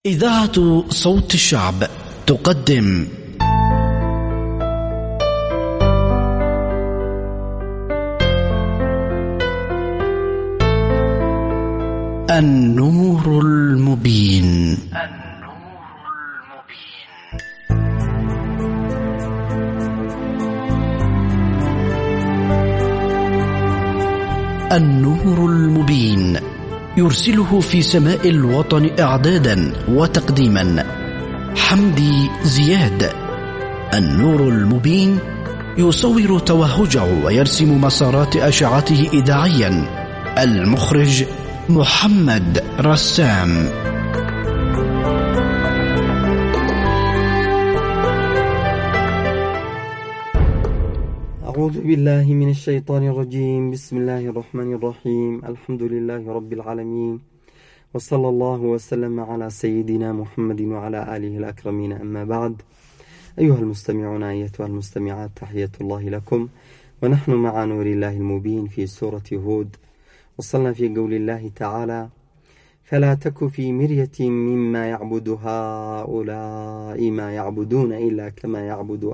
إذاعة صوت الشعب تقدم النور المبين. النور المبين يرسله في سماء الوطن إعدادا وتقديما حمدي زياد. النور المبين يصور توهجه ويرسم مسارات أشعته إذاعيا. المخرج محمد رسام. أعوذ بالله من الشيطان الرجيم. بسم الله الرحمن الرحيم. الحمد لله رب العالمين، وصلى الله وسلم على سيدنا محمد وعلى آله الأكرمين. أما بعد، أيها المستمعون أيتها المستمعات، تحية الله لكم، ونحن مع نور الله المبين في سورة هود. وصلنا في قول الله تعالى: فلا تك في مرية مما يعبد هؤلاء ما يعبدون إلا كما يعبد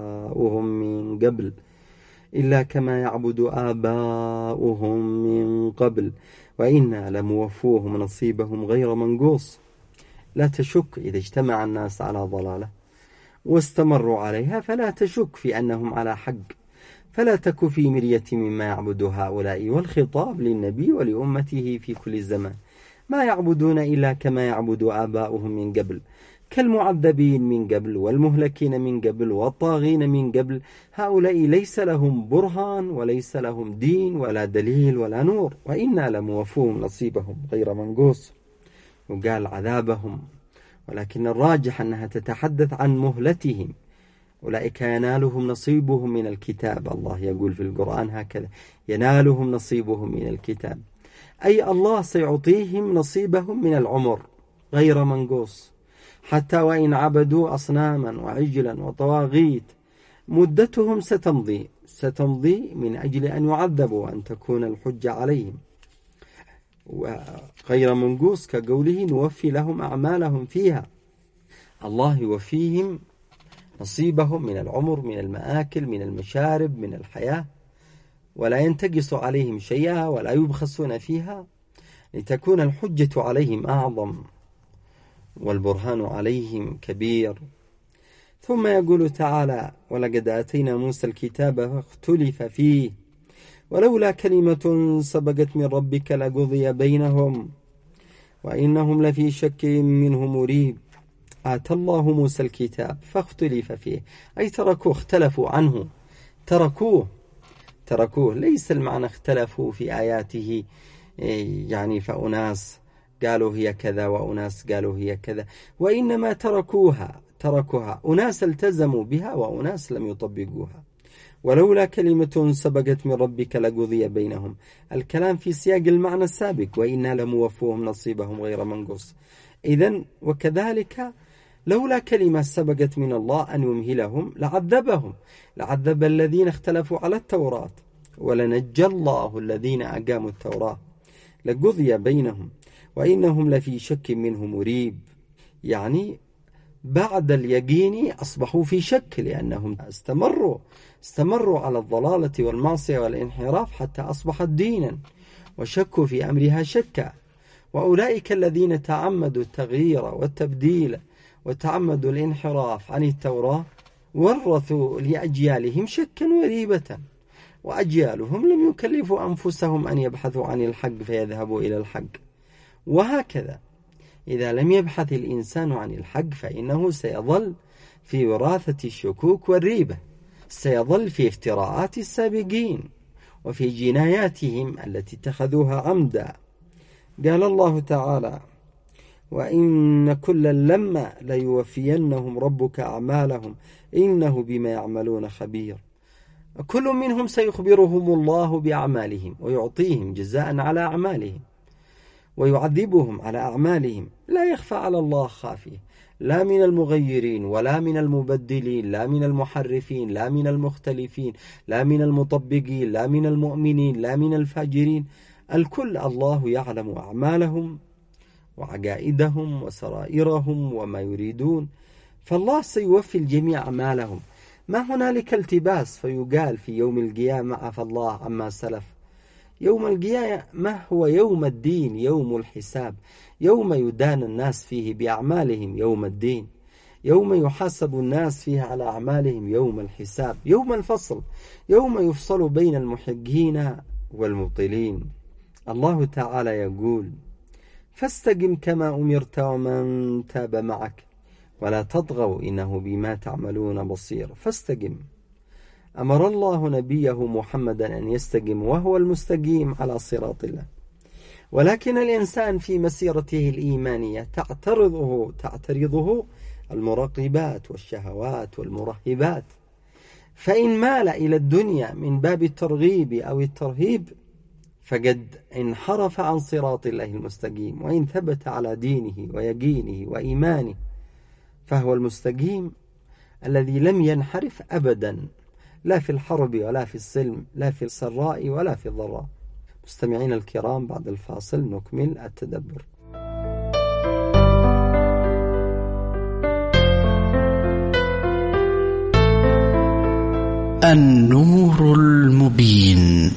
آباؤهم من قبل وإنا لموفوهم نصيبهم غير منقوص. لا تشك إذا اجتمع الناس على ضلالة واستمروا عليها فلا تشك في أنهم على حق. فلا تك في مرية مما يعبد هؤلاء، والخطاب للنبي ولأمته في كل زمان. ما يعبدون إلا كما يعبد آباؤهم من قبل، كالمعذبين من قبل والمهلكين من قبل والطاغين من قبل. هؤلاء ليس لهم برهان وليس لهم دين ولا دليل ولا نور، وإنا لموفوهم نصيبهم غير منقوص. وقال عذابهم، ولكن الراجح أنها تتحدث عن مهلتهم. أولئك ينالهم نصيبهم من الكتاب. الله يقول في القرآن هكذا: ينالهم نصيبهم من الكتاب، أي الله سيعطيهم نصيبهم من العمر غير منقوص. حتى وإن عبدوا أصناما وعجلا وطواغيت مدتهم ستمضي من أجل أن يعذبوا وأن تكون الحجة عليهم. وغير منقوص كقوله: نوفي لهم أعمالهم فيها. الله يوفيهم نصيبهم من العمر، من المآكل، من المشارب، من الحياة، ولا ينتقص عليهم شيئا ولا يبخسون فيها، لتكون الحجة عليهم أعظم والبرهان عليهم كبير. ثم يقول تعالى: ولقد آتينا موسى الكتاب فاختلف فيه ولولا كلمة سبقت من ربك لقضي بينهم وإنهم لفي شك منه مريب. آتى الله موسى الكتاب فاختلف فيه، أي تركوه، اختلفوا عنه، تركوه. ليس المعنى اختلفوا في آياته، يعني فأناس قالوا هي كذا وأناس قالوا هي كذا، وإنما تركوها. أناس التزموا بها وأناس لم يطبقوها. ولولا كلمة سبقت من ربك لقضي بينهم، الكلام في سياق المعنى السابق: وإنا لموفوهم نصيبهم غير منقوص. إذن وكذلك لولا كلمة سبقت من الله أن يمهلهم لعذب الذين اختلفوا على التوراة، ولنجى الله الذين أقاموا التوراة. لقضي بينهم وإنهم لفي شك منه مريب، يعني بعد اليقين أصبحوا في شك، لأنهم استمروا على الضلالة والمعصية والانحراف حتى أصبحت دينا، وشكوا في أمرها شكا. وأولئك الذين تعمدوا التغيير والتبديل وتعمدوا الانحراف عن التوراة ورثوا لأجيالهم شكا وريبة، وأجيالهم لم يكلفوا أنفسهم أن يبحثوا عن الحق فيذهبوا إلى الحق. وهكذا إذا لم يبحث الإنسان عن الحق فإنه سيظل في وراثة الشكوك والريبة، سيظل في افتراءات السابقين وفي جناياتهم التي اتخذوها عمدا. قال الله تعالى: وإن كلا لما ليوفينهم ربك أعمالهم إنه بما يعملون خبير. كل منهم سيخبرهم الله بأعمالهم ويعطيهم جزاء على أعمالهم ويعذبهم على أعمالهم. لا يخفى على الله خافية، لا من المغيرين ولا من المبدلين، لا من المحرفين، لا من المختلفين، لا من المطبقين، لا من المؤمنين، لا من الفاجرين. الكل الله يعلم أعمالهم وعقائدهم وسرائرهم وما يريدون، فالله سيوفي الجميع أعمالهم. ما هنالك التباس فيقال في يوم القيامة عفى الله عما سلف. يوم القيامة ما هو يوم الدين، يوم الحساب، يوم يدان الناس فيه بأعمالهم، يوم الدين، يوم يحاسب الناس فيه على أعمالهم، يوم الحساب، يوم الفصل، يوم يفصل بين المحقين والمبطلين. الله تعالى يقول: فاستقم كما أمرت ومن تاب معك ولا تطغوا إنه بما تعملون بصير. فاستقم، أمر الله نبيه محمدا أن يستقم، وهو المستقيم على صراط الله. ولكن الإنسان في مسيرته الإيمانية تعترضه المراقبات والشهوات والمرهبات، فإن مال إلى الدنيا من باب الترغيب أو الترهيب فقد انحرف عن صراط الله المستقيم، وإن ثبت على دينه ويقينه وإيمانه فهو المستقيم الذي لم ينحرف أبدا، لا في الحرب ولا في السلم، لا في السراء ولا في الضراء. مستمعين الكرام، بعد الفاصل نكمل التدبر. النور المبين.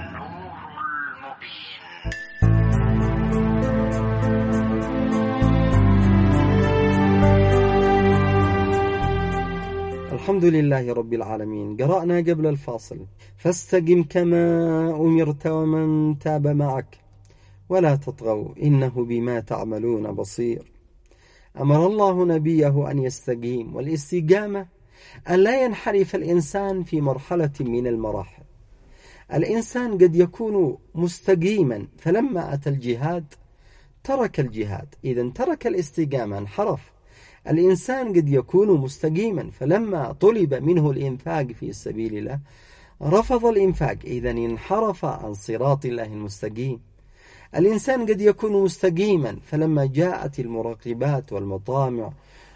الحمد لله رب العالمين. قرأنا قبل الفاصل: فاستقم كما أمرت ومن تاب معك ولا تطغوا إنه بما تعملون بصير. أمر الله نبيه أن يستقيم، والاستقامة أن لا ينحرف الإنسان في مرحلة من المراحل. الإنسان قد يكون مستقيما فلما أتى الجهاد ترك الجهاد، إذن ترك الاستقامة، انحرف. الإنسان قد يكون مستقيما فلما طلب منه الإنفاق في سبيل الله رفض الإنفاق، إذن انحرف عن صراط الله المستقيم. الإنسان قد يكون مستقيما فلما جاءت المراقبات والمطامع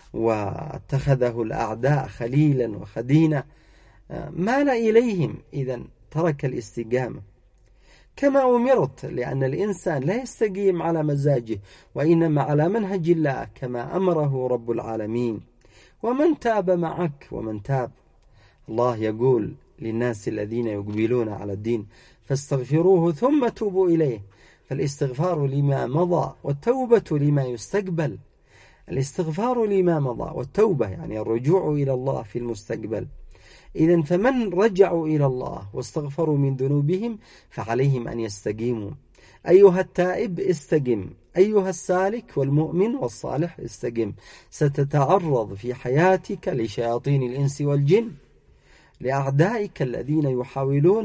واتخذه الأعداء خليلا وخدينا مال إليهم، إذن ترك الاستقامة. كما أمرت، لأن الإنسان لا يستقيم على مزاجه وإنما على منهج الله كما أمره رب العالمين. ومن تاب معك، ومن تاب، الله يقول للناس الذين يقبلون على الدين: فاستغفروه ثم توبوا إليه. فالاستغفار لما مضى والتوبة لما يستقبل. الاستغفار لما مضى والتوبة يعني الرجوع إلى الله في المستقبل. إذن فمن رجعوا إلى الله واستغفروا من ذنوبهم فعليهم أن يستقيموا. أيها التائب استقم، أيها السالك والمؤمن والصالح استقم. ستتعرض في حياتك لشياطين الإنس والجن، لأعدائك الذين يحاولون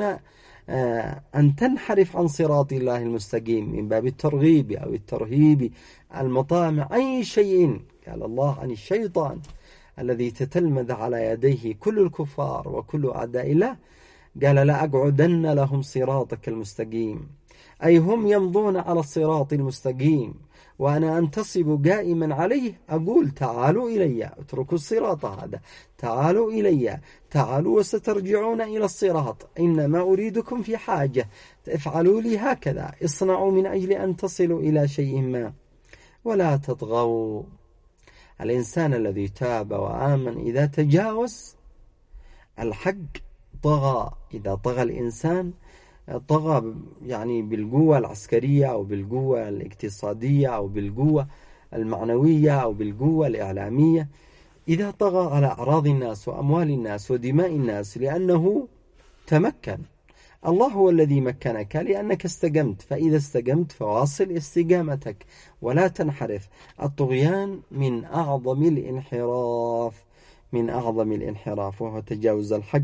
أن تنحرف عن صراط الله المستقيم من باب الترغيب أو الترهيب، المطامع، أي شيء. قال الله عن الشيطان الذي تتلمذ على يديه كل الكفار وكل أعداء الله، قال: لا أقعدن لهم صراطك المستقيم، أي هم يمضون على الصراط المستقيم وأنا أنتصب قائما عليه، أقول: تعالوا إلي، اتركوا الصراط هذا، تعالوا إلي، تعالوا وسترجعون إلى الصراط، إنما أريدكم في حاجة، افعلوا لي هكذا، اصنعوا من أجل أن تصلوا إلى شيء ما، ولا تطغوا. الإنسان الذي تاب وآمن إذا تجاوز الحق طغى. إذا طغى الإنسان طغى يعني بالقوة العسكرية أو بالقوة الاقتصادية أو بالقوة المعنوية أو بالقوة الإعلامية. إذا طغى على أعراض الناس وأموال الناس ودماء الناس لأنه تمكن. الله هو الذي مكنك لأنك استقمت، فإذا استقمت فواصل استقامتك ولا تنحرف. الطغيان من أعظم الانحراف، وهو تجاوز الحق.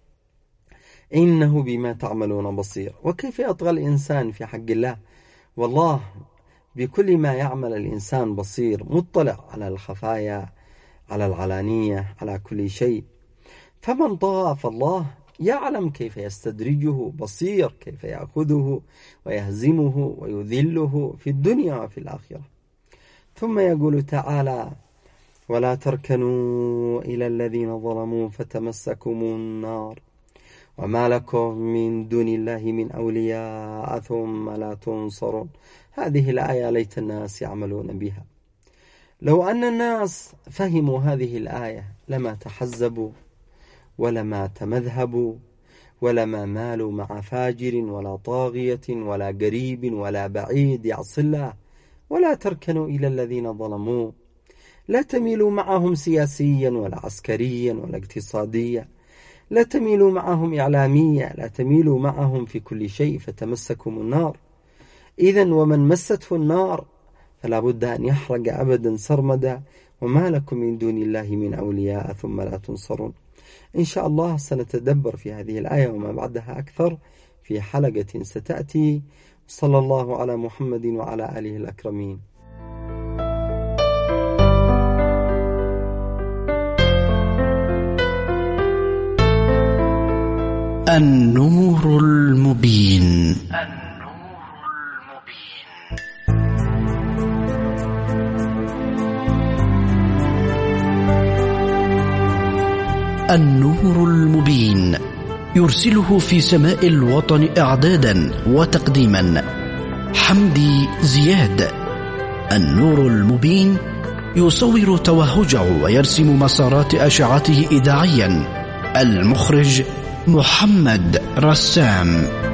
إنه بما تعملون بصير. وكيف يطغى الإنسان في حق الله؟ والله بكل ما يعمل الإنسان بصير، مطلع على الخفايا، على العلانية، على كل شيء. فمن طغى فالله يعلم كيف يستدرجه، بصير كيف يأخذه ويهزمه ويذله في الدنيا وفي الآخرة. ثم يقول تعالى: ولا تركنوا إلى الذين ظلموا فتمسكم النار وما لكم من دون الله من أولياء ثم لا تنصرون. هذه الآية ليت الناس يعملون بها. لو أن الناس فهموا هذه الآية لما تحزبوا ولما تمذهبوا ولما مالوا مع فاجر ولا طاغية ولا قريب ولا بعيد يعصي الله، ولا تركنوا إلى الذين ظلموا. لا تميلوا معهم سياسيا ولا عسكريا ولا اقتصاديا، لا تميلوا معهم إعلاميا، لا تميلوا معهم في كل شيء فتمسكم النار. إذن ومن مسته النار فلا بد أن يحرق أبدا سرمدا. وما لكم من دون الله من أولياء ثم لا تنصرون. إن شاء الله سنتدبر في هذه الآية وما بعدها أكثر في حلقة ستأتي. صلى الله على محمد وعلى آله الأكرمين. النور المبين. النور المبين يرسله في سماء الوطن إعدادا وتقديما حمدي زياد. النور المبين يصور توهجه ويرسم مسارات أشعته إذاعيا. المخرج محمد رسام.